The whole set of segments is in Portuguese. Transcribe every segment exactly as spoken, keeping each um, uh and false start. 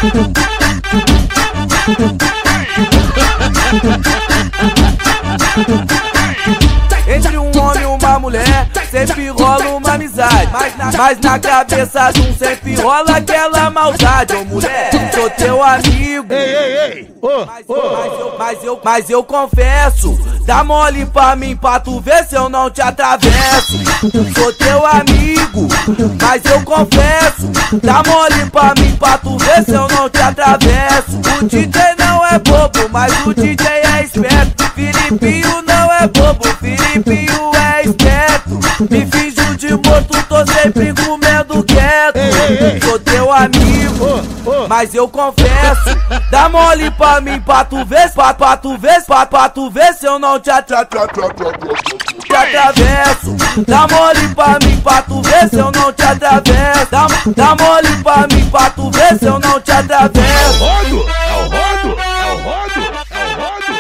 Entre um homem e uma mulher sempre rola uma amizade, mas na, mas na cabeça de um sempre rola aquela maldade. Ô mulher, sou teu amigo, Ei, ei, ei! Oh, mas, oh. mas, eu, mas, eu, mas eu confesso, dá mole pra mim pra tu ver se eu não te atravesso. Sou teu amigo, mas eu confesso, dá mole pra mim pra tu ver se eu não te atravesso. O D J não é bobo, mas o D J é esperto. Filipinho não é bobo, Filipinho é esperto. Me finjo de morto, tô sempre comendo quieto. Sou teu amigo, mas eu confesso, dá mole pra mim pra tu ver, pra, pra tu ver, pra, pra tu ver se eu não te atravesso. Te atravesso, dá mole pra mim pra tu ver se eu não te atravesso. Dá, dá mole pra mim pra tu ver se eu não te atravesso. Rodo, é o rodo, é o rodo, é o rodo.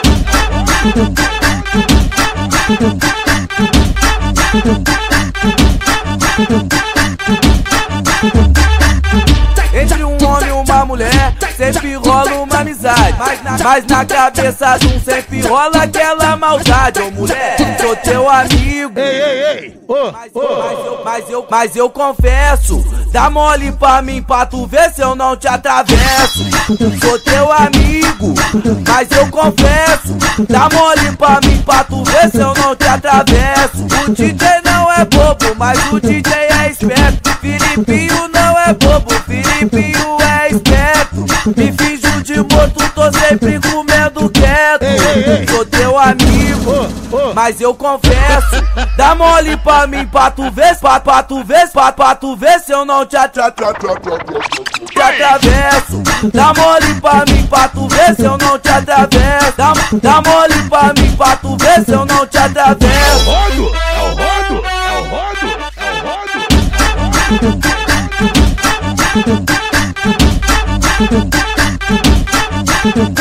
Entre um homem e uma mulher sempre rola uma amizade, mas na, mas na cabeça de um sempre rola aquela maldade. Ô mulher, sou teu amigo, Ei, ei, ei! Oh, mas, oh. mas, eu, mas, eu, mas eu confesso, dá mole pra mim pra tu ver se eu não te atravesso. Sou teu amigo, mas eu confesso, dá mole pra mim pra tu ver se eu não te atravesso. O D J não é bobo, mas o D J é esperto. Filipinho não é bobo, Filipinho é esperto. Me finjo de morto, tô sempre comendo quieto. Sou teu amigo, mas eu confesso, dá mole pra mim pra tu ver, pra, pra tu ver, pra, pra tu ver se eu não te atravesso. Te atravesso, dá mole pra mim pra tu ver se eu não te atravesso. Dá, dá mole pra mim pra tu ver se eu não te atravesso. Rodo, é o rodo, é o rodo, é o rodo.